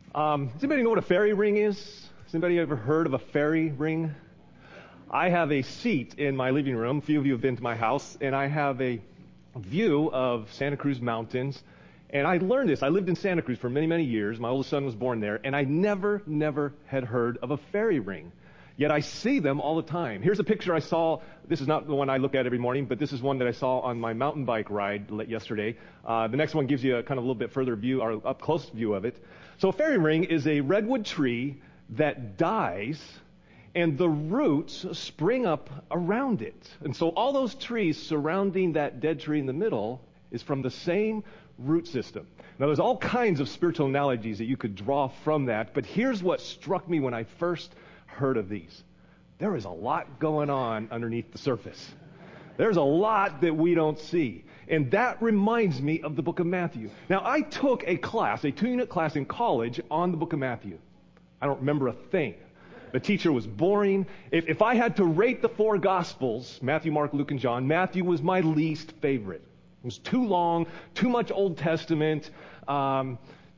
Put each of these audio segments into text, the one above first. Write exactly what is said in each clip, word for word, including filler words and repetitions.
Um, does anybody know what a fairy ring is? Has anybody ever heard of a fairy ring? I have a seat in my living room. A few of you have been to my house, and I have a view of Santa Cruz Mountains. And I learned this. I lived in Santa Cruz for many, many years. My oldest son was born there, and I never, never had heard of a fairy ring. Yet I see them all the time. Here's a picture I saw. This is not the one I look at every morning, but this is one that I saw on my mountain bike ride yesterday. Uh, the next one gives you a kind of a little bit further view, or up close view of it. So a fairy ring is a redwood tree that dies, and the roots spring up around it. And so all those trees surrounding that dead tree in the middle is from the same root system. Now, there's all kinds of spiritual analogies that you could draw from that, but here's what struck me when I first heard of these. There is a lot going on underneath the surface. There's a lot that we don't see. And that reminds me of the book of Matthew. Now, I took a class, a two-unit class in college on the book of Matthew. I don't remember a thing. The teacher was boring. If, if I had to rate the four Gospels, Matthew, Mark, Luke, and John, Matthew was my least favorite. It was too long, too much Old Testament, um,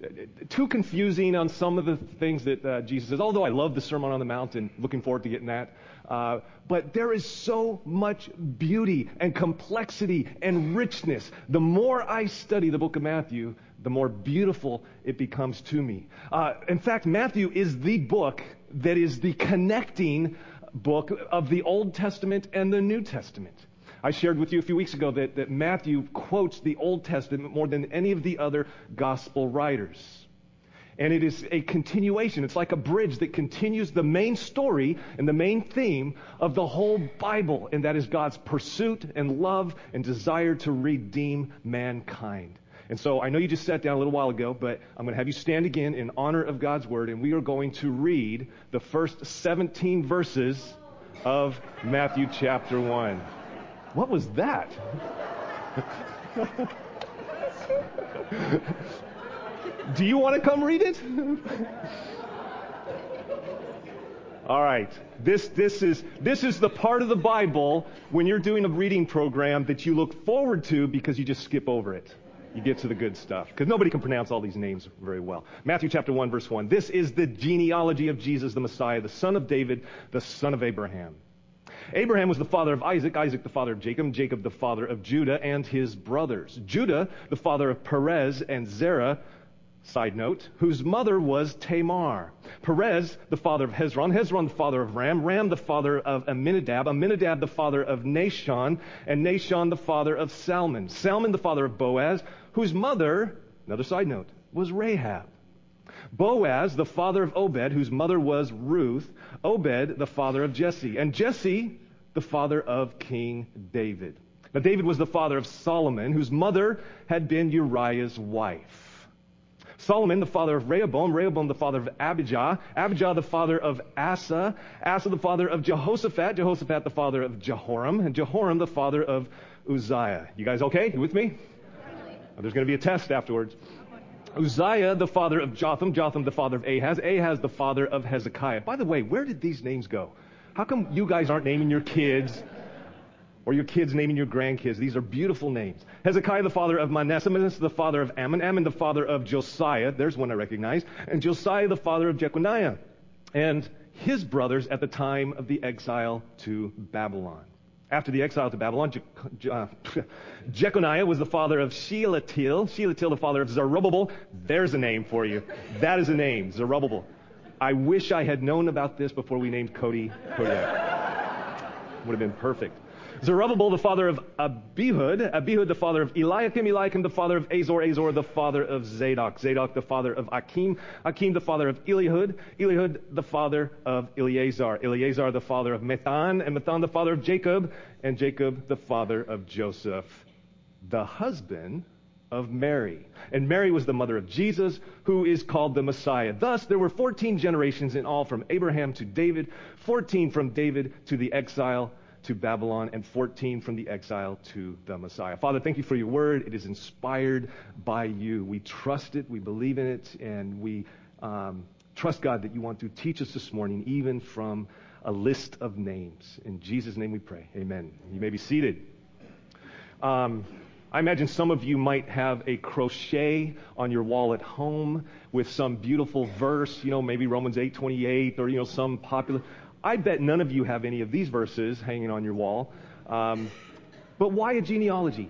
too confusing on some of the things that uh, Jesus says, although I love the Sermon on the Mount and looking forward to getting that. Uh, but there is so much beauty and complexity and richness. The more I study the book of Matthew, the more beautiful it becomes to me. Uh, in fact, Matthew is the book that is the connecting book of the Old Testament and the New Testament. I shared with you a few weeks ago that, that Matthew quotes the Old Testament more than any of the other gospel writers. And it is a continuation. It's like a bridge that continues the main story and the main theme of the whole Bible, and that is God's pursuit and love and desire to redeem mankind. And so I know you just sat down a little while ago, but I'm going to have you stand again in honor of God's Word, and we are going to read the first seventeen verses of Matthew chapter one. What was that? Do you want to come read it? All right. This this is this is the part of the Bible when you're doing a reading program that you look forward to because you just skip over it. You get to the good stuff because nobody can pronounce all these names very well. Matthew chapter one, verse one. This is the genealogy of Jesus, the Messiah, the son of David, the son of Abraham. Abraham was the father of Isaac, Isaac the father of Jacob, Jacob the father of Judah and his brothers. Judah the father of Perez and Zerah, side note, whose mother was Tamar. Perez the father of Hezron, Hezron the father of Ram, Ram the father of Amminadab, Amminadab the father of Nahshon, and Nahshon the father of Salmon. Salmon the father of Boaz, whose mother, another side note, was Rahab. Boaz, the father of Obed, whose mother was Ruth. Obed, the father of Jesse. And Jesse, the father of King David. Now, David was the father of Solomon, whose mother had been Uriah's wife. Solomon, the father of Rehoboam. Rehoboam, the father of Abijah. Abijah, the father of Asa. Asa, the father of Jehoshaphat. Jehoshaphat, the father of Jehoram. And Jehoram, the father of Uzziah. You guys okay? You with me? There's going to be a test afterwards. Uzziah, the father of Jotham, Jotham, the father of Ahaz, Ahaz, the father of Hezekiah. By the way, where did these names go? How come you guys aren't naming your kids or your kids naming your grandkids? These are beautiful names. Hezekiah, the father of Manasseh, Manasseh, the father of Ammon, Ammon, the father of Josiah. There's one I recognize. And Josiah, the father of Jeconiah. And his brothers at the time of the exile to Babylon. After the exile to Babylon, Je- Je- uh, Jeconiah was the father of Shealtiel. Shealtiel, the father of Zerubbabel. There's a name for you. That is a name, Zerubbabel. I wish I had known about this before we named Cody Kodiak. Would have been perfect. Zerubbabel, the father of Abihud. Abihud, the father of Eliakim. Eliakim, the father of Azor. Azor, the father of Zadok. Zadok, the father of Akim. Akim, the father of Elihud. Elihud, the father of Eleazar. Eleazar, the father of Methan. And Methan, the father of Jacob. And Jacob, the father of Joseph, the husband of Mary. And Mary was the mother of Jesus, who is called the Messiah. Thus, there were fourteen generations in all from Abraham to David, fourteen from David to the exile to Babylon, and fourteen from the exile to the Messiah. Father, thank you for your word. It is inspired by you. We trust it, we believe in it, and we um, trust, God, that you want to teach us this morning, even from a list of names. In Jesus' name we pray. Amen. You may be seated. Um, I imagine some of you might have a crochet on your wall at home with some beautiful verse, you know, maybe Romans eight twenty-eight or, you know, some popular. I bet none of you have any of these verses hanging on your wall. Um, but why a genealogy?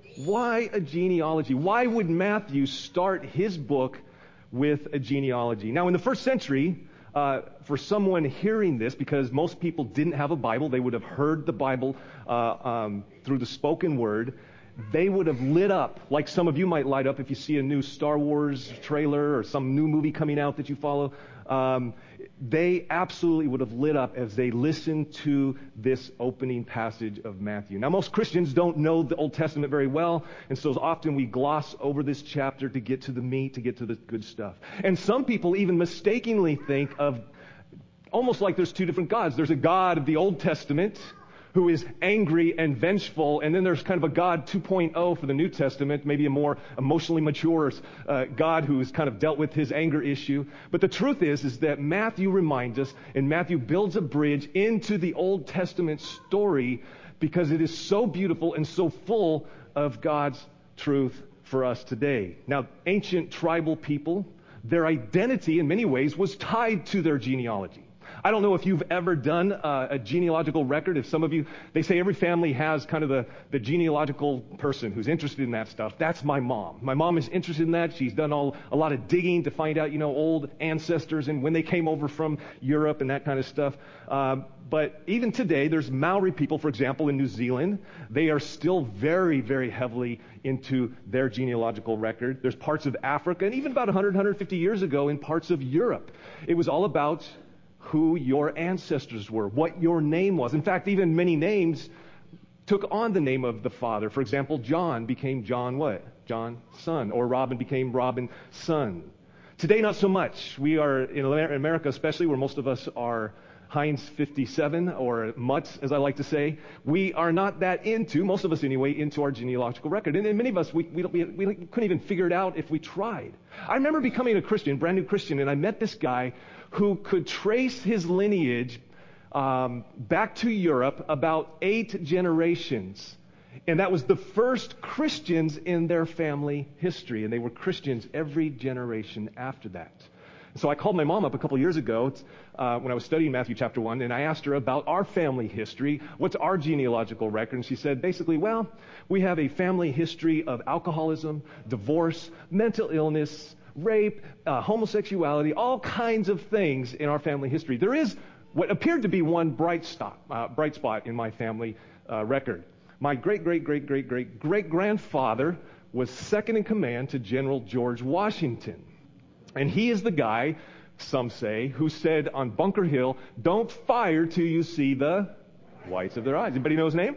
Why a genealogy? Why would Matthew start his book with a genealogy? Now, in the first century, uh, for someone hearing this, because most people didn't have a Bible, they would have heard the Bible uh, um, through the spoken word. They would have lit up, like some of you might light up if you see a new Star Wars trailer or some new movie coming out that you follow. Um, they absolutely would have lit up as they listened to this opening passage of Matthew. Now, most Christians don't know the Old Testament very well, and so often we gloss over this chapter to get to the meat, to get to the good stuff. And some people even mistakenly think of almost like there's two different gods. There's a God of the Old Testament who is angry and vengeful, and then there's kind of a God two point oh for the New Testament, maybe a more emotionally mature uh, God who has kind of dealt with his anger issue. But the truth is, is that Matthew reminds us, and Matthew builds a bridge into the Old Testament story because it is so beautiful and so full of God's truth for us today. Now, ancient tribal people, their identity in many ways was tied to their genealogy. I don't know if you've ever done uh, a genealogical record. If some of you, they say every family has kind of the, the genealogical person who's interested in that stuff. That's my mom. My mom is interested in that. She's done all a lot of digging to find out, you know, old ancestors and when they came over from Europe and that kind of stuff. Um, but even today, there's Maori people, for example, in New Zealand. They are still very, very heavily into their genealogical record. There's parts of Africa, and even about one hundred, one hundred fifty years ago in parts of Europe. It was all about who your ancestors were, what your name was. In fact, even many names took on the name of the father. For example, John became John what? John son. Or Robin became Robin son. Today, not so much. We are, in America especially, where most of us are Heinz fifty-seven, or Mutts, as I like to say, we are not that into, most of us anyway, into our genealogical record. And, and many of us, we, we, don't, we, we couldn't even figure it out if we tried. I remember becoming a Christian, brand new Christian, and I met this guy who could trace his lineage um, back to Europe about eight generations. And that was the first Christians in their family history. And they were Christians every generation after that. So I called my mom up a couple years ago uh, when I was studying Matthew chapter one, and I asked her about our family history. What's our genealogical record? And she said, basically, well, we have a family history of alcoholism, divorce, mental illness, rape, uh, homosexuality, all kinds of things in our family history. There is what appeared to be one bright spot, uh, bright spot in my family uh, record. My great, great, great, great, great, great grandfather was second in command to General George Washington. And he is the guy, some say, who said on Bunker Hill, don't fire till you see the whites of their eyes. Anybody know his name?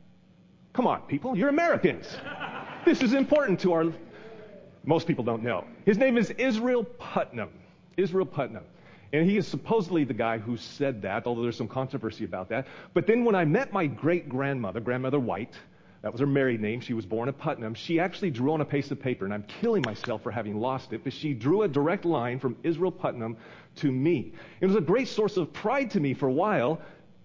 Come on, people, you're Americans. This is important to our... Most people don't know. His name is Israel Putnam. Israel Putnam. And he is supposedly the guy who said that, although there's some controversy about that. But then when I met my great-grandmother, Grandmother White, that was her married name, she was born at Putnam, she actually drew on a piece of paper, and I'm killing myself for having lost it, but she drew a direct line from Israel Putnam to me. It was a great source of pride to me for a while,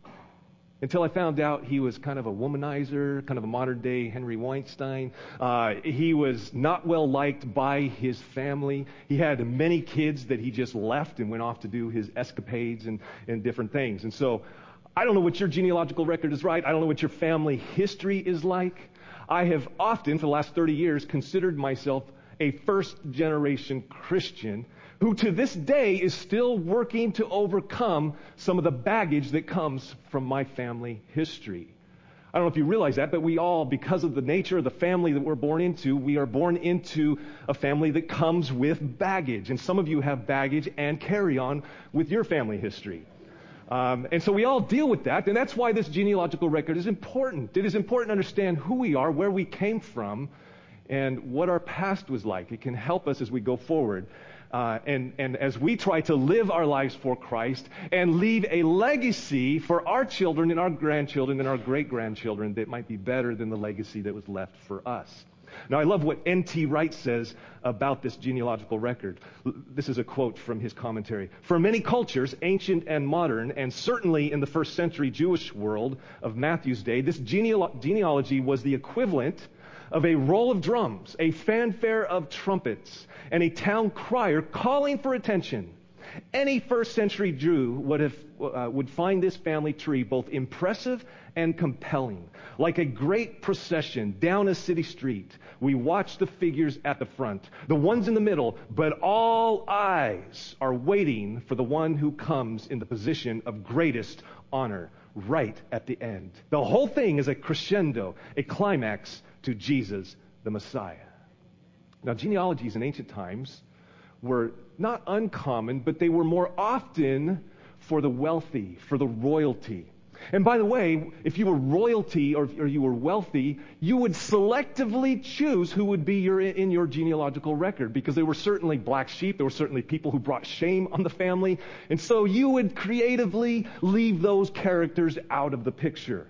until I found out he was kind of a womanizer, kind of a modern-day Henry Weinstein. Uh, he was not well liked by his family. He had many kids that he just left and went off to do his escapades and, and different things. And so I don't know what your genealogical record is like. I don't know what your family history is like. I have often, for the last thirty years, considered myself a first-generation Christian who to this day is still working to overcome some of the baggage that comes from my family history. I don't know if you realize that, but we all, because of the nature of the family that we're born into, we are born into a family that comes with baggage. And some of you have baggage and carry on with your family history. Um, and so we all deal with that, and that's why this genealogical record is important. It is important to understand who we are, where we came from, and what our past was like. It can help us as we go forward. Uh, and, and as we try to live our lives for Christ and leave a legacy for our children and our grandchildren and our great-grandchildren that might be better than the legacy that was left for us. Now, I love what N T Wright says about this genealogical record. This is a quote from his commentary. For many cultures, ancient and modern, and certainly in the first century Jewish world of Matthew's day, this genealo- genealogy was the equivalent of a roll of drums, a fanfare of trumpets, and a town crier calling for attention. Any first century Jew would have uh, would find this family tree both impressive and compelling. Like a great procession down a city street, we watch the figures at the front, the ones in the middle, but all eyes are waiting for the one who comes in the position of greatest honor right at the end. The whole thing is a crescendo, a climax to Jesus, the Messiah. Now, genealogies in ancient times were not uncommon, but they were more often for the wealthy, for the royalty. And by the way, if you were royalty or, or you were wealthy, you would selectively choose who would be your, in your genealogical record, because there were certainly black sheep, there were certainly people who brought shame on the family, and so you would creatively leave those characters out of the picture.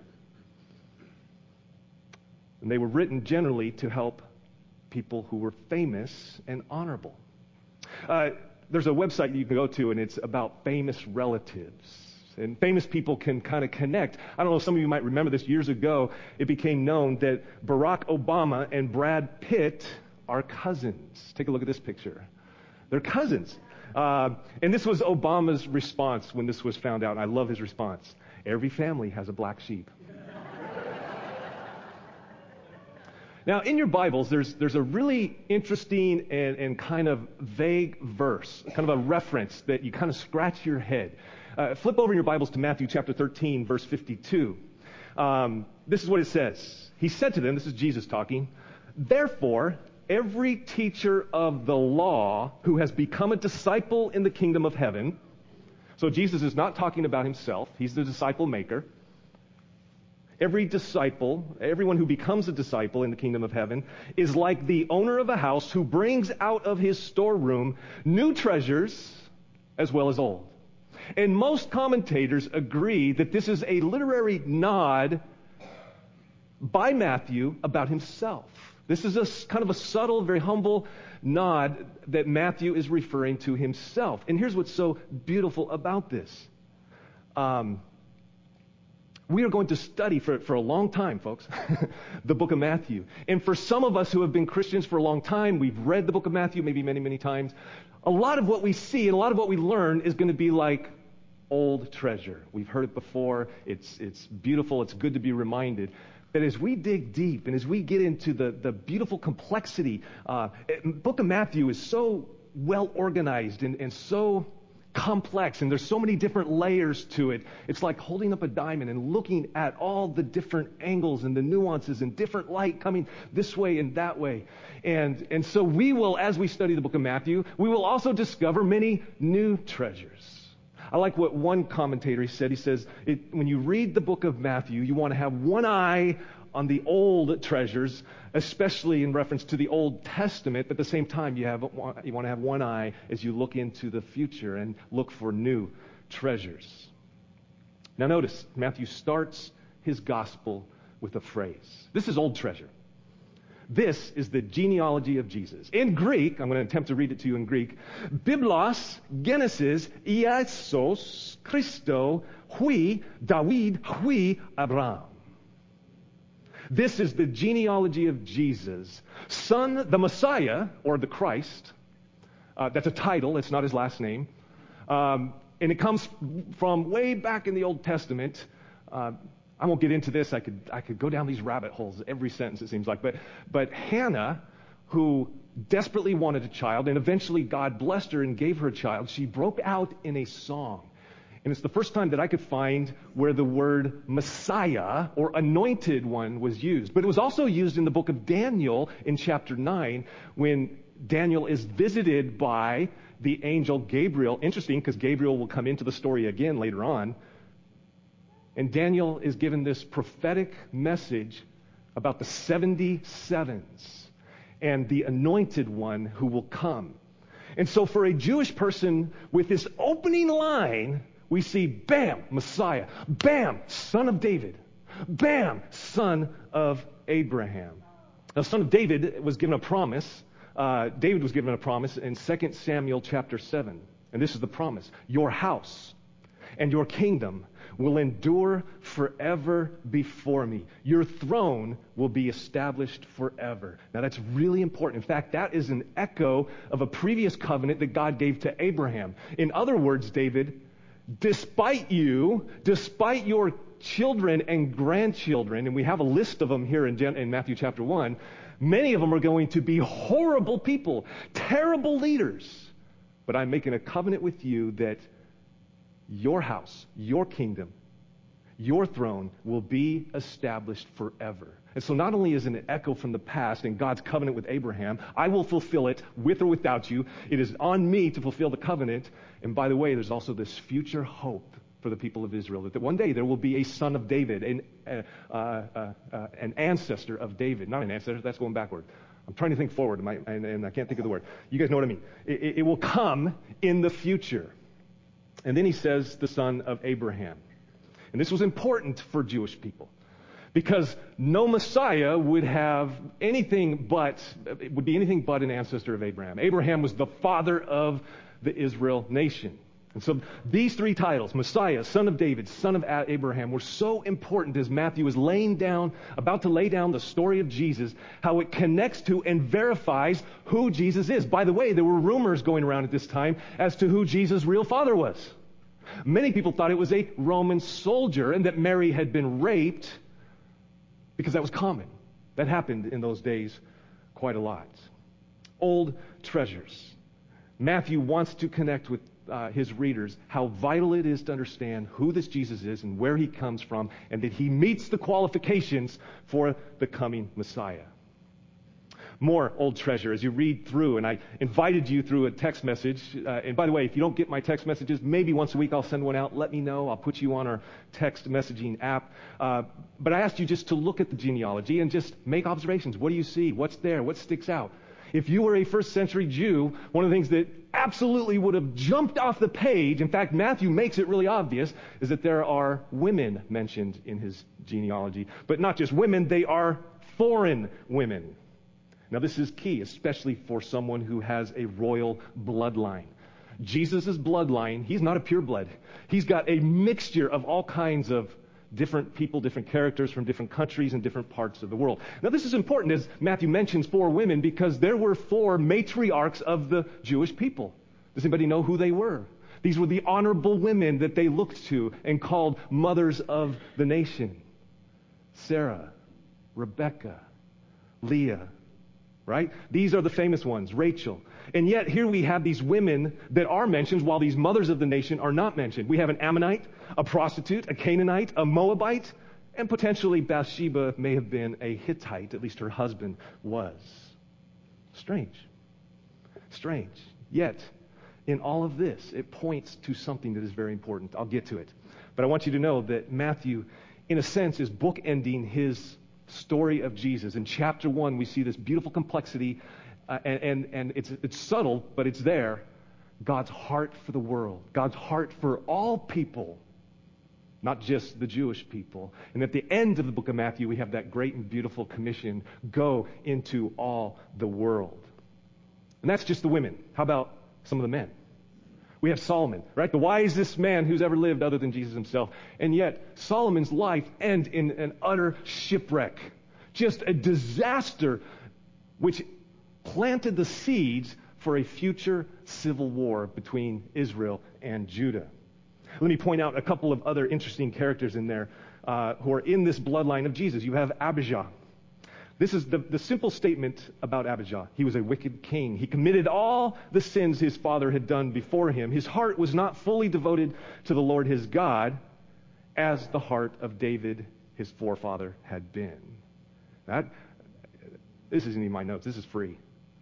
And they were written generally to help people who were famous and honorable. Uh, there's a website you can go to, and it's about famous relatives. And famous people can kind of connect. I don't know, some of you might remember this. Years ago, it became known that Barack Obama and Brad Pitt are cousins. Take a look at this picture. They're cousins. Uh, and this was Obama's response when this was found out. And I love his response. Every family has a black sheep. Now, in your Bibles, there's there's a really interesting and, and kind of vague verse, kind of a reference that you kind of scratch your head. Uh, flip over in your Bibles to Matthew chapter thirteen, verse fifty-two. Um, this is what it says. He said to them, this is Jesus talking, "Therefore, every teacher of the law who has become a disciple in the kingdom of heaven," so Jesus is not talking about himself, he's the disciple maker. Every disciple, everyone who becomes a disciple in the kingdom of heaven, is like the owner of a house who brings out of his storeroom new treasures as well as old. And most commentators agree that this is a literary nod by Matthew about himself. This is a kind of a subtle, very humble nod that Matthew is referring to himself. And here's what's so beautiful about this. Um, we are going to study for, for a long time, folks, the book of Matthew. And for some of us who have been Christians for a long time, we've read the book of Matthew maybe many, many times. A lot of what we see and a lot of what we learn is going to be like old treasure. We've heard it before. It's it's beautiful. It's good to be reminded. But as we dig deep and as we get into the, the beautiful complexity, uh, the book of Matthew is so well organized and, and so complex, and there's so many different layers to it. It's like holding up a diamond and looking at all the different angles and the nuances and different light coming this way and that way. And, and so we will, as we study the book of Matthew, we will also discover many new treasures. I like what one commentator said. He says, it, when you read the book of Matthew, you want to have one eye on the old treasures, especially in reference to the Old Testament, but at the same time, you have you want to have one eye as you look into the future and look for new treasures. Now notice, Matthew starts his gospel with a phrase. This is old treasure. This is the genealogy of Jesus. In Greek, I'm going to attempt to read it to you in Greek, Biblos, Genesis, Iesous, Christo, hui, David, hui, Abraham. This is the genealogy of Jesus, son, the Messiah, or the Christ. Uh, that's a title. It's not his last name. Um, and it comes from way back in the Old Testament. Uh, I won't get into this. I could I could go down these rabbit holes every sentence, it seems like. But, but Hannah, who desperately wanted a child, and eventually God blessed her and gave her a child, she broke out in a song. And it's the first time that I could find where the word Messiah or anointed one was used. But it was also used in the book of Daniel in chapter nine when Daniel is visited by the angel Gabriel. Interesting, because Gabriel will come into the story again later on. And Daniel is given this prophetic message about the seventy sevens and the anointed one who will come. And so for a Jewish person with this opening line, we see, bam, Messiah. Bam, son of David. Bam, son of Abraham. Now, son of David was given a promise. Uh, David was given a promise in Second Samuel chapter seven. And this is the promise. Your house and your kingdom will endure forever before me. Your throne will be established forever. Now that's really important. In fact, that is an echo of a previous covenant that God gave to Abraham. In other words, David, despite you, despite your children and grandchildren, and we have a list of them here in, Gen- in Matthew chapter one, many of them are going to be horrible people, terrible leaders. But I'm making a covenant with you that your house, your kingdom, your throne will be established forever. And so not only is it an echo from the past and God's covenant with Abraham, I will fulfill it with or without you. It is on me to fulfill the covenant. And by the way, there's also this future hope for the people of Israel, that one day there will be a son of David, an, uh, uh, uh, an ancestor of David. Not an ancestor, that's going backward. I'm trying to think forward, and I, and, and I can't think of the word. You guys know what I mean. It, it, it will come in the future. And then he says the son of Abraham. And this was important for Jewish people because no Messiah would have anything but, it would be anything but an ancestor of Abraham. Abraham was the father of the Israel nation. And so these three titles, Messiah, son of David, son of Abraham, were so important as Matthew is laying down, about to lay down the story of Jesus, how it connects to and verifies who Jesus is. By the way, there were rumors going around at this time as to who Jesus' real father was. Many people thought it was a Roman soldier and that Mary had been raped because that was common. That happened in those days quite a lot. Old treasures. Matthew wants to connect with Uh, his readers how vital it is to understand who this Jesus is and where he comes from, and that he meets the qualifications for the coming Messiah. More old treasure as you read through, and I invited you through a text message. Uh, and by the way, if you don't get my text messages, maybe once a week I'll send one out. Let me know. I'll put you on our text messaging app. Uh, but I asked you just to look at the genealogy and just make observations. What do you see? What's there? What sticks out? If you were a first century Jew, one of the things that absolutely would have jumped off the page, in fact, Matthew makes it really obvious, is that there are women mentioned in his genealogy. But not just women, they are foreign women. Now this is key, especially for someone who has a royal bloodline. Jesus' bloodline, he's not a pure blood. He's got a mixture of all kinds of different people, different characters from different countries and different parts of the world. Now this is important as Matthew mentions four women because there were four matriarchs of the Jewish people. Does anybody know who they were? These were the honorable women that they looked to and called mothers of the nation. Sarah, Rebecca, Leah, right? These are the famous ones, Rachel. And yet here we have these women that are mentioned while these mothers of the nation are not mentioned. We have an Ammonite, a prostitute, a Canaanite, a Moabite, and potentially Bathsheba may have been a Hittite, at least her husband was. Strange. Strange. Yet, in all of this, it points to something that is very important. I'll get to it. But I want you to know that Matthew, in a sense, is bookending his story of Jesus. In chapter one, we see this beautiful complexity, uh, and, and, and it's, it's subtle, but it's there. God's heart for the world. God's heart for all people, not just the Jewish people. And at the end of the book of Matthew, we have that great and beautiful commission, go into all the world. And that's just the women. How about some of the men? We have Solomon, right? The wisest man who's ever lived other than Jesus himself. And yet, Solomon's life ends in an utter shipwreck. Just a disaster which planted the seeds for a future civil war between Israel and Judah. Let me point out a couple of other interesting characters in there uh, who are in this bloodline of Jesus. You have Abijah. This is the, the simple statement about Abijah. He was a wicked king. He committed all the sins his father had done before him. His heart was not fully devoted to the Lord his God as the heart of David, his forefather, had been. That, this isn't even my notes. This is free.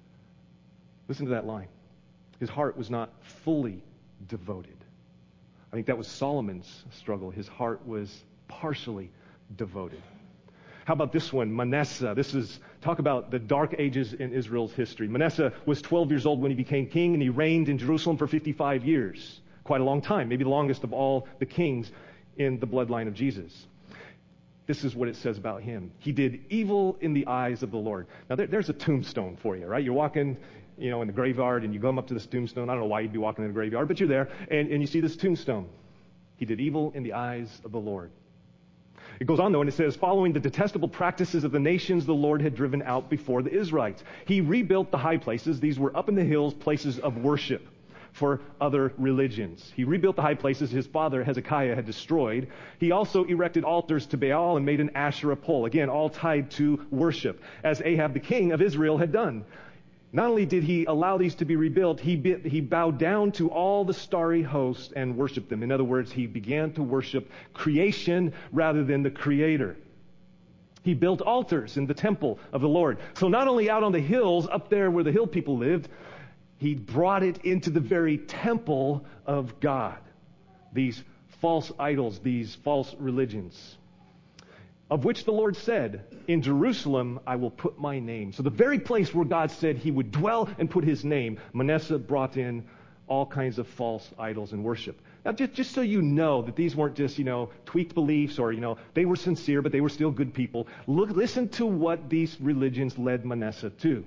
Listen to that line. His heart was not fully devoted. I think that was Solomon's struggle. His heart was partially devoted. How about this one, Manasseh? This is, talk about the dark ages in Israel's history. Manasseh was twelve years old when he became king, and he reigned in Jerusalem for fifty-five years. Quite a long time, maybe the longest of all the kings in the bloodline of Jesus. This is what it says about him. He did evil in the eyes of the Lord. Now, there, there's a tombstone for you, right? You're walking, you know, in the graveyard, and you come up to this tombstone. I don't know why you'd be walking in the graveyard, but you're there, and, and you see this tombstone. He did evil in the eyes of the Lord. It goes on, though, and it says, following the detestable practices of the nations the Lord had driven out before the Israelites. He rebuilt the high places. These were up in the hills, places of worship for other religions. He rebuilt the high places his father Hezekiah had destroyed. He also erected altars to Baal and made an Asherah pole. Again, all tied to worship, as Ahab, the king of Israel, had done. Not only did he allow these to be rebuilt, he, be, he bowed down to all the starry host and worshiped them. In other words, he began to worship creation rather than the Creator. He built altars in the temple of the Lord. So not only out on the hills, up there where the hill people lived, he brought it into the very temple of God. These false idols, these false religions, of which the Lord said, in Jerusalem I will put my name. So the very place where God said he would dwell and put his name, Manasseh brought in all kinds of false idols and worship. Now, just, just so you know that these weren't just, you know, tweaked beliefs or, you know, they were sincere, but they were still good people. Look, listen to what these religions led Manasseh to.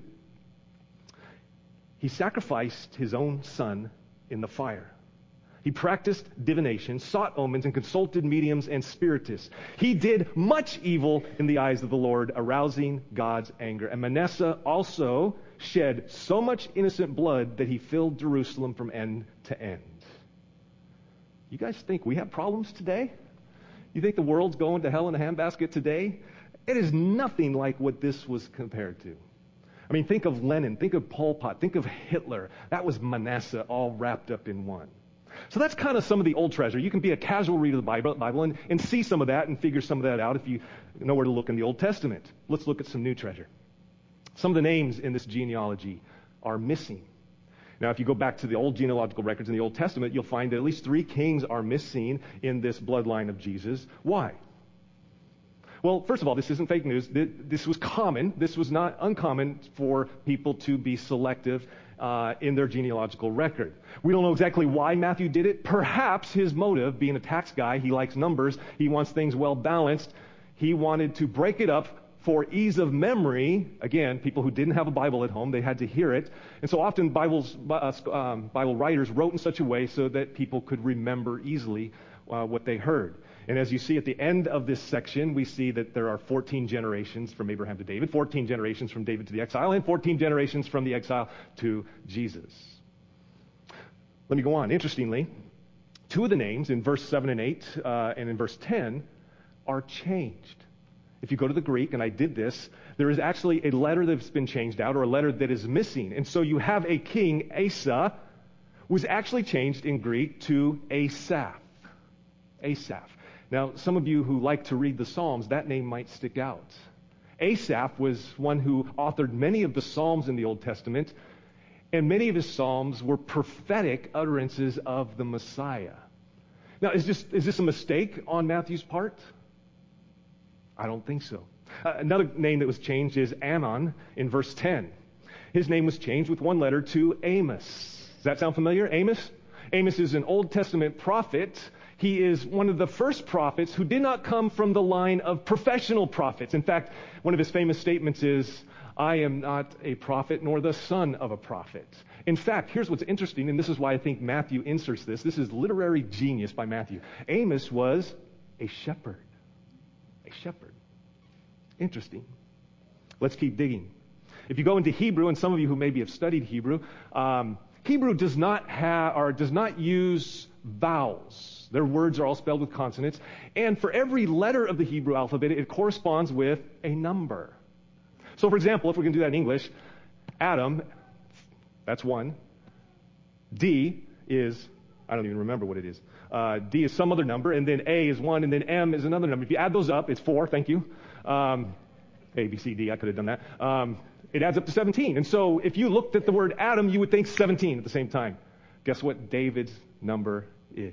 He sacrificed his own son in the fire. He practiced divination, sought omens, and consulted mediums and spiritists. He did much evil in the eyes of the Lord, arousing God's anger. And Manasseh also shed so much innocent blood that he filled Jerusalem from end to end. You guys think we have problems today? You think the world's going to hell in a handbasket today? It is nothing like what this was compared to. I mean, think of Lenin, think of Pol Pot, think of Hitler. That was Manasseh all wrapped up in one. So that's kind of some of the old treasure. You can be a casual reader of the Bible, Bible and, and see some of that and figure some of that out if you know where to look in the Old Testament. Let's look at some new treasure. Some of the names in this genealogy are missing. Now, if you go back to the old genealogical records in the Old Testament, you'll find that at least three kings are missing in this bloodline of Jesus. Why? Well, first of all, this isn't fake news. This was common. This was not uncommon for people to be selective uh, in their genealogical record. We don't know exactly why Matthew did it. Perhaps his motive, being a tax guy, he likes numbers, he wants things well balanced. He wanted to break it up for ease of memory. Again, people who didn't have a Bible at home, they had to hear it. And so often Bibles, uh, um, Bible writers wrote in such a way so that people could remember easily uh, what they heard. And as you see at the end of this section, we see that there are fourteen generations from Abraham to David, fourteen generations from David to the exile, and fourteen generations from the exile to Jesus. Let me go on. Interestingly, two of the names in verse seven and eight uh, and in verse ten are changed. If you go to the Greek, and I did this, there is actually a letter that's been changed out or a letter that is missing. And so you have a king, Asa, was actually changed in Greek to Asaph. Asaph. Now, some of you who like to read the Psalms, that name might stick out. Asaph was one who authored many of the Psalms in the Old Testament, and many of his Psalms were prophetic utterances of the Messiah. Now, is this, is this a mistake on Matthew's part? I don't think so. Uh, another name that was changed is Amnon in verse ten. His name was changed with one letter to Amos. Does that sound familiar? Amos? Amos is an Old Testament prophet. He is one of the first prophets who did not come from the line of professional prophets. In fact, one of his famous statements is, I am not a prophet nor the son of a prophet. In fact, here's what's interesting, and this is why I think Matthew inserts this. This is literary genius by Matthew. Amos was a shepherd. A shepherd. Interesting. Let's keep digging. If you go into Hebrew, and some of you who maybe have studied Hebrew, um, Hebrew does not have or does not use vowels. Their words are all spelled with consonants. And for every letter of the Hebrew alphabet, it corresponds with a number. So, for example, if we can do that in English, Adam, that's one. D is, I don't even remember what it is. Uh, D is some other number, and then A is one, and then M is another number. If you add those up, it's four, thank you. Um, A, B, C, D, I could have done that. Um, it adds up to seventeen. And so if you looked at the word Adam, you would think seventeen at the same time. Guess what David's number is?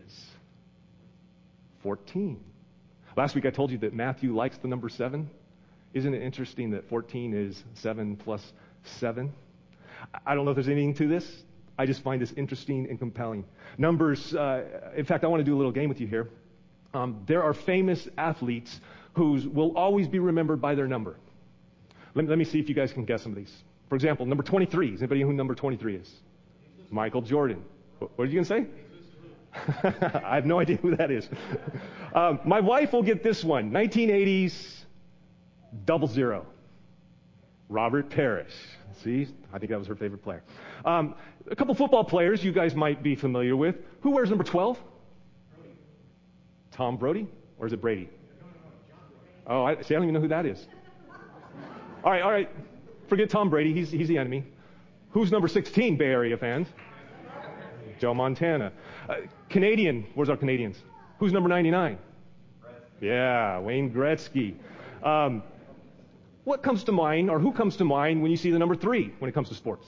fourteen. Last week I told you that Matthew likes the number seven. Isn't it interesting that fourteen is seven plus seven? I don't know if there's anything to this. I just find this interesting and compelling. Numbers, uh, in fact, I want to do a little game with you here. Um, there are famous athletes who will always be remembered by their number. Let me, let me see if you guys can guess some of these. For example, number twenty-three. Is anybody who number twenty-three is? Michael Jordan. What, what are you going to say? I have no idea who that is. um, my wife will get this one. nineteen eighties double zero. Robert Parrish. See, I think that was her favorite player. Um, a couple football players you guys might be familiar with. Who wears number twelve? Brody. Tom Brady? Or is it Brady? Oh, I, see, I don't even know who that is. All right, all right. Forget Tom Brady. He's, he's the enemy. Who's number sixteen, Bay Area fans? Joe Montana. Uh, Canadian. Where's our Canadians? Who's number ninety-nine? Yeah, Wayne Gretzky. Um, what comes to mind, or who comes to mind when you see the number three when it comes to sports?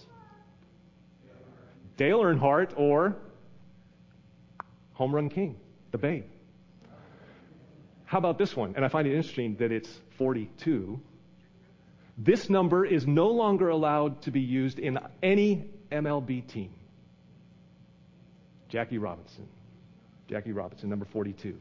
Dale Earnhardt, or Home Run King, the Babe. How about this one? And I find it interesting that it's forty-two. This number is no longer allowed to be used in any M L B team. Jackie Robinson. Jackie Robinson, number forty-two.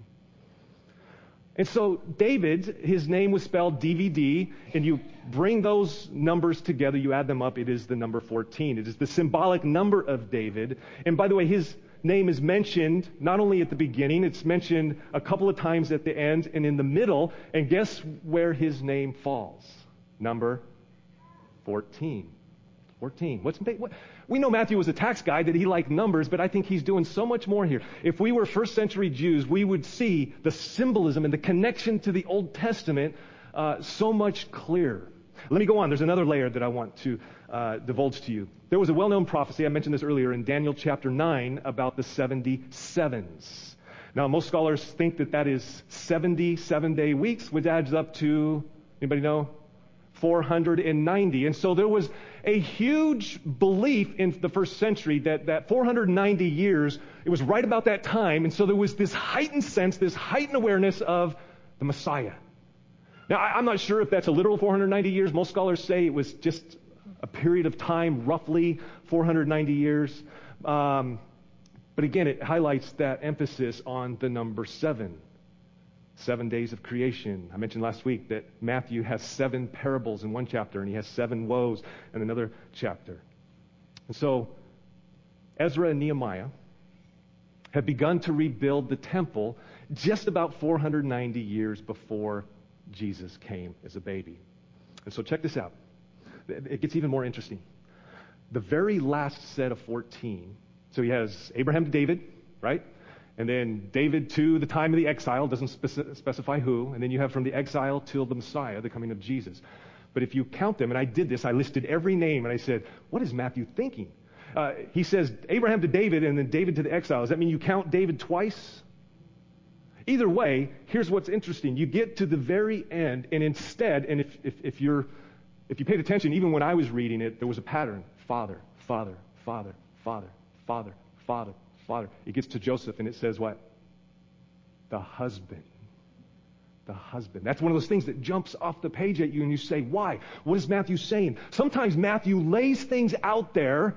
And so David, his name was spelled D V D, and you bring those numbers together, you add them up, it is the number fourteen. It is the symbolic number of David. And by the way, his name is mentioned not only at the beginning, it's mentioned a couple of times at the end and in the middle. And guess where his name falls? Number fourteen. fourteen. What's what? We know Matthew was a tax guy, that he liked numbers, but I think he's doing so much more here. If we were first century Jews, we would see the symbolism and the connection to the Old Testament uh, so much clearer. Let me go on. There's another layer that I want to uh, divulge to you. There was a well-known prophecy, I mentioned this earlier, in Daniel chapter nine about the seventy sevens. Now, most scholars think that that is seventy seven-day weeks, which adds up to, anybody know? four hundred ninety. And so there was a huge belief in the first century that that four hundred ninety years, it was right about that time. And so there was this heightened sense, this heightened awareness of the Messiah. Now, I'm not sure if that's a literal four hundred ninety years. Most scholars say it was just a period of time, roughly four hundred ninety years. Um, but again, it highlights that emphasis on the number seven. Seven days of creation. I mentioned last week that Matthew has seven parables in one chapter, and he has seven woes in another chapter. And so Ezra and Nehemiah have begun to rebuild the temple just about four hundred ninety years before Jesus came as a baby. And so check this out. It gets even more interesting. The very last set of fourteen, so he has Abraham to David, right? And then David to the time of the exile, doesn't speci- specify who. And then you have from the exile till the Messiah, the coming of Jesus. But if you count them, and I did this, I listed every name, and I said, what is Matthew thinking? Uh, he says Abraham to David, and then David to the exile. Does that mean you count David twice? Either way, here's what's interesting. You get to the very end, and instead, and if, if, if you're, if you paid attention, even when I was reading it, there was a pattern. Father, Father, Father, Father, Father, Father. Father. It gets to Joseph and it says what? The husband. The husband. That's one of those things that jumps off the page at you and you say, why? What is Matthew saying? Sometimes Matthew lays things out there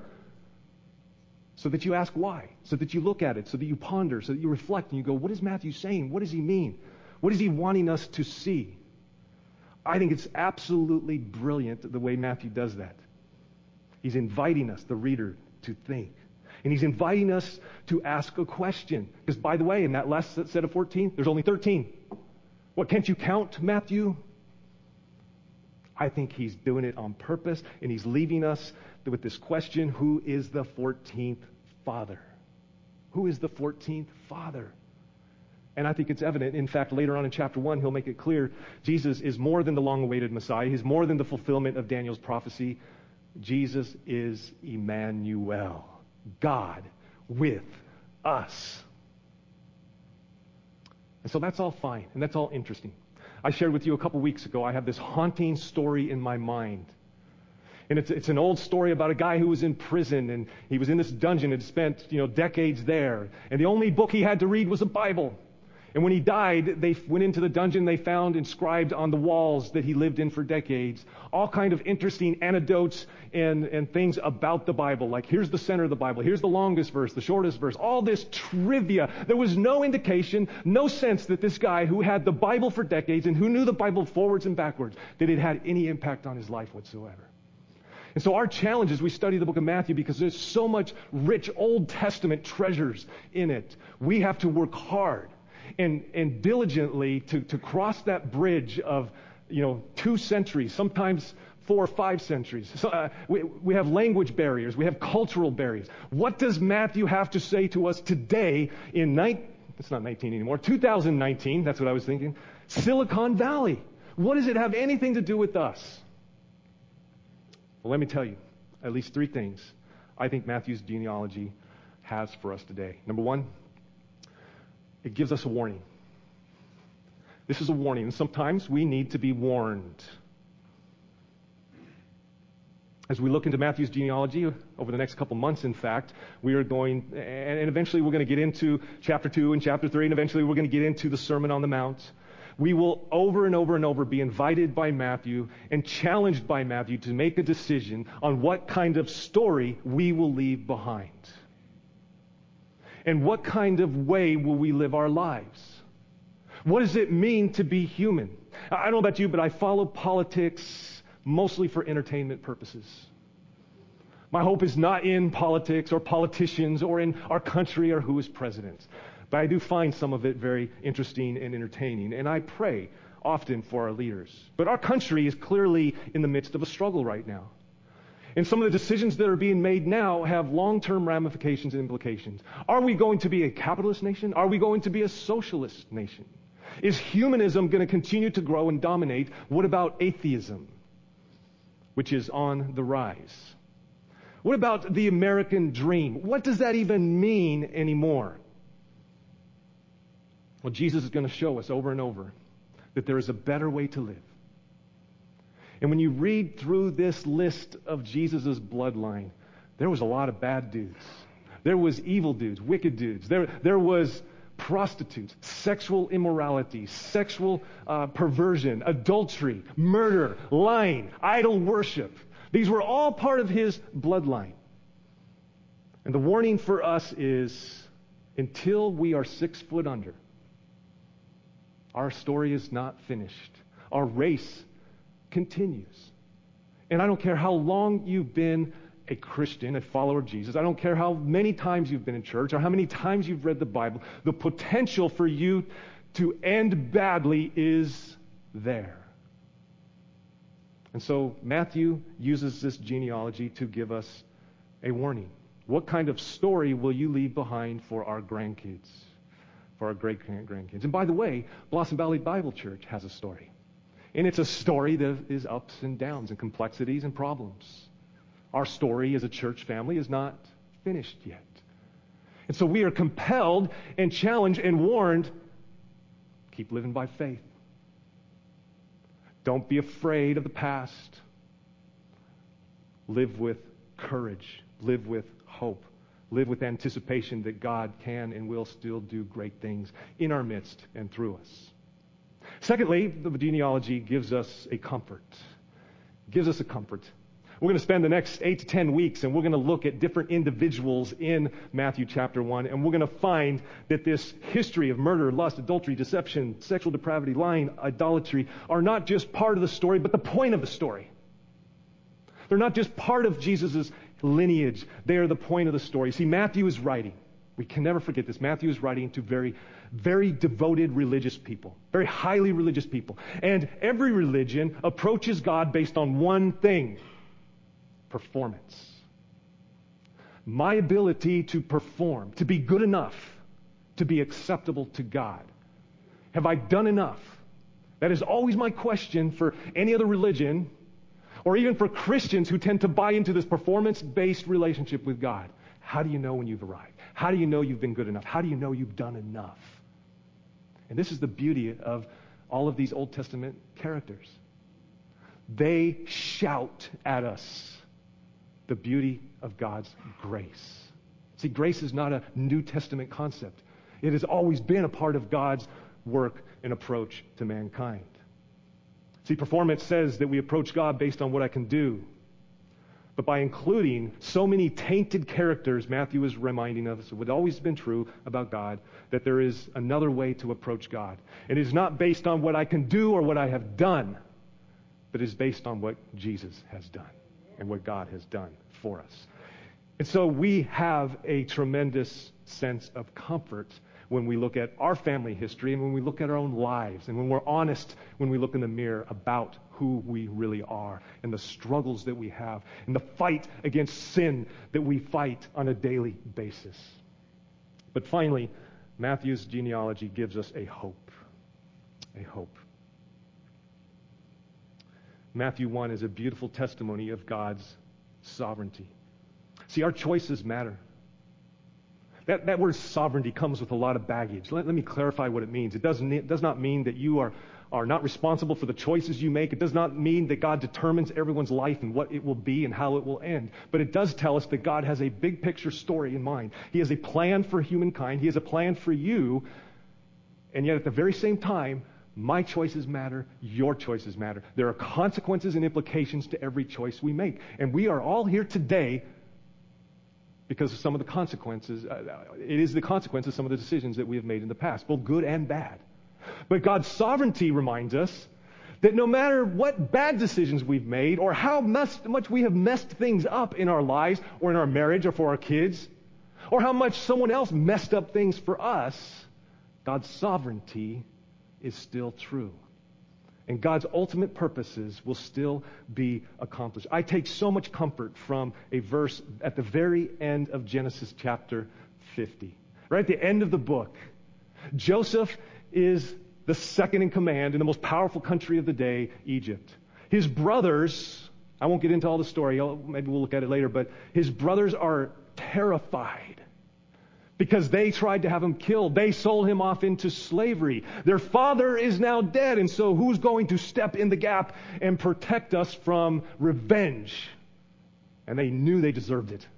so that you ask why, so that you look at it, so that you ponder, so that you reflect and you go, what is Matthew saying? What does he mean? What is he wanting us to see? I think it's absolutely brilliant the way Matthew does that. He's inviting us, the reader, to think. And he's inviting us to ask a question. Because, by the way, in that last set of fourteen, there's only thirteen. What, can't you count, Matthew? I think he's doing it on purpose, and he's leaving us with this question, who is the fourteenth father? Who is the fourteenth father? And I think it's evident. In fact, later on in chapter one, he'll make it clear Jesus is more than the long-awaited Messiah. He's more than the fulfillment of Daniel's prophecy. Jesus is Emmanuel. God with us. And so that's all fine, and that's all interesting. I shared with you a couple weeks ago, I have this haunting story in my mind. And it's it's an old story about a guy who was in prison, and he was in this dungeon and spent, you know, decades there. And the only book he had to read was a Bible. And when he died, they went into the dungeon, they found inscribed on the walls that he lived in for decades, all kind of interesting anecdotes and, and things about the Bible. Like, here's the center of the Bible, here's the longest verse, the shortest verse, all this trivia. There was no indication, no sense that this guy who had the Bible for decades and who knew the Bible forwards and backwards, that it had any impact on his life whatsoever. And so our challenge as we study the book of Matthew, because there's so much rich Old Testament treasures in it, we have to work hard and, and diligently to, to cross that bridge of, you know, two centuries, sometimes four or five centuries. So, uh, we, we have language barriers. We have cultural barriers. What does Matthew have to say to us today in, ni- it's not nineteen anymore, two thousand nineteen, that's what I was thinking, Silicon Valley? What does it have anything to do with us? Well, let me tell you, at least three things I think Matthew's genealogy has for us today. Number one, it gives us a warning. This is a warning, and sometimes we need to be warned. As we look into Matthew's genealogy over the next couple months, in fact, we are going, and eventually we're going to get into chapter two and chapter three, and eventually we're going to get into the Sermon on the Mount. We will over and over and over be invited by Matthew and challenged by Matthew to make a decision on what kind of story we will leave behind. And what kind of way will we live our lives? What does it mean to be human? I don't know about you, but I follow politics mostly for entertainment purposes. My hope is not in politics or politicians or in our country or who is president. But I do find some of it very interesting and entertaining. And I pray often for our leaders. But our country is clearly in the midst of a struggle right now. And some of the decisions that are being made now have long-term ramifications and implications. Are we going to be a capitalist nation? Are we going to be a socialist nation? Is humanism going to continue to grow and dominate? What about atheism, which is on the rise? What about the American dream? What does that even mean anymore? Well, Jesus is going to show us over and over that there is a better way to live. And when you read through this list of Jesus' bloodline, there was a lot of bad dudes. There was evil dudes, wicked dudes. There, there was prostitutes, sexual immorality, sexual uh, perversion, adultery, murder, lying, idol worship. These were all part of his bloodline. And the warning for us is, until we are six foot under, our story is not finished. Our race continues. And I don't care how long you've been a Christian, a follower of Jesus. I don't care how many times you've been in church or how many times you've read the Bible. The potential for you to end badly is there. And so Matthew uses this genealogy to give us a warning. What kind of story will you leave behind for our grandkids? For our great-grandkids. And by the way, Blossom Valley Bible Church has a story. And it's a story that is ups and downs and complexities and problems. Our story as a church family is not finished yet. And so we are compelled and challenged and warned, keep living by faith. Don't be afraid of the past. Live with courage. Live with hope. Live with anticipation that God can and will still do great things in our midst and through us. Secondly, the genealogy gives us a comfort. Gives us a comfort. We're going to spend the next eight to ten weeks and we're going to look at different individuals in Matthew chapter one, and we're going to find that this history of murder, lust, adultery, deception, sexual depravity, lying, idolatry are not just part of the story, but the point of the story. They're not just part of Jesus' lineage. They are the point of the story. See, Matthew is writing. We can never forget this. Matthew is writing to very, very devoted religious people, very highly religious people. And every religion approaches God based on one thing: performance. My ability to perform, to be good enough, to be acceptable to God. Have I done enough? That is always my question for any other religion, or even for Christians who tend to buy into this performance-based relationship with God. How do you know when you've arrived? How do you know you've been good enough? How do you know you've done enough? And this is the beauty of all of these Old Testament characters. They shout at us the beauty of God's grace. See, grace is not a New Testament concept. It has always been a part of God's work and approach to mankind. See, performance says that we approach God based on what I can do. But by including so many tainted characters, Matthew is reminding us, it would always been true about God, that there is another way to approach God. It is not based on what I can do or what I have done, but is based on what Jesus has done. and what God has done for us. And so we have a tremendous sense of comfort when we look at our family history and when we look at our own lives and when we're honest when we look in the mirror about who we really are and the struggles that we have and the fight against sin that we fight on a daily basis. But finally, Matthew's genealogy gives us a hope. A hope. Matthew one is a beautiful testimony of God's sovereignty. See, our choices matter. That, that word sovereignty comes with a lot of baggage. Let, let me clarify what it means. It doesn't, it does not mean that you are, are not responsible for the choices you make. It does not mean that God determines everyone's life and what it will be and how it will end. But it does tell us that God has a big picture story in mind. He has a plan for humankind. He has a plan for you. And yet at the very same time, my choices matter. Your choices matter. There are consequences and implications to every choice we make. And we are all here today because of some of the consequences. Uh, it is the consequence of some of the decisions that we have made in the past, both good and bad. But God's sovereignty reminds us that no matter what bad decisions we've made or how much we have messed things up in our lives or in our marriage or for our kids, or how much someone else messed up things for us, God's sovereignty is still true. And God's ultimate purposes will still be accomplished. I take so much comfort from a verse at the very end of Genesis chapter fifty. Right at the end of the book, Joseph is the second in command in the most powerful country of the day, Egypt. His brothers, I won't get into all the story, maybe we'll look at it later, but his brothers are terrified because they tried to have him killed. They sold him off into slavery. Their father is now dead, and so who's going to step in the gap and protect us from revenge? And they knew they deserved it.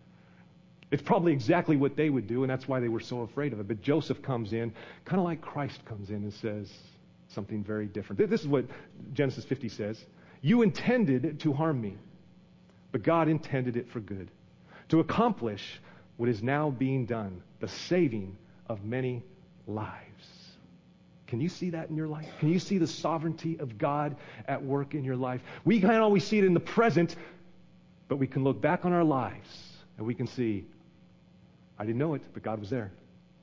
It's probably exactly what they would do, and that's why they were so afraid of it. But Joseph comes in, kind of like Christ comes in and says something very different. This is what Genesis fifty says. You intended to harm me, but God intended it for good, to accomplish what is now being done, the saving of many lives. Can you see that in your life? Can you see the sovereignty of God at work in your life? We can't always see it in the present, but we can look back on our lives and we can see, I didn't know it, but God was there.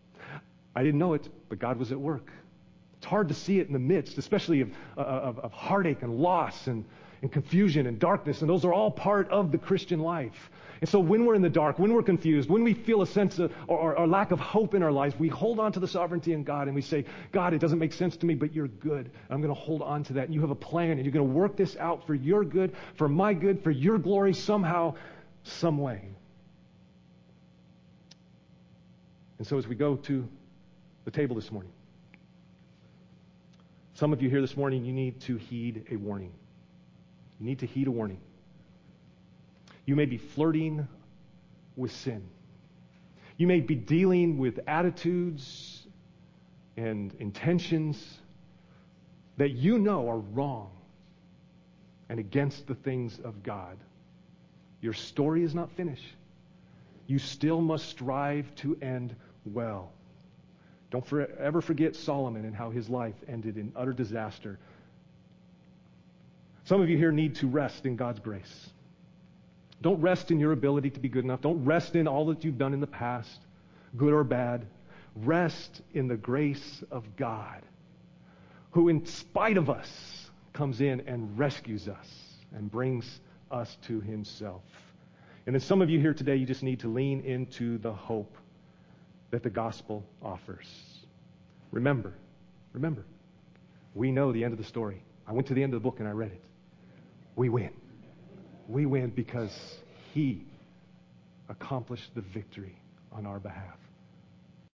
I didn't know it, but God was at work. It's hard to see it in the midst, especially of, of, of heartache and loss and, and confusion and darkness, and those are all part of the Christian life. And so when we're in the dark, when we're confused, when we feel a sense of or, or lack of hope in our lives, we hold on to the sovereignty in God and we say, God, it doesn't make sense to me, but you're good. I'm going to hold on to that. And you have a plan and you're going to work this out for your good, for my good, for your glory somehow, some way. And so as we go to the table this morning, some of you here this morning, you need to heed a warning. You need to heed a warning. You may be flirting with sin. You may be dealing with attitudes and intentions that you know are wrong and against the things of God. Your story is not finished. You still must strive to end well. Don't for, ever forget Solomon and how his life ended in utter disaster. Some of you here need to rest in God's grace. Don't rest in your ability to be good enough. Don't rest in all that you've done in the past, good or bad. Rest in the grace of God, who in spite of us comes in and rescues us and brings us to himself. And then some of you here today, you just need to lean into the hope that the gospel offers. Remember, remember, we know the end of the story. I went to the end of the book and I read it. We win. We win because he accomplished the victory on our behalf.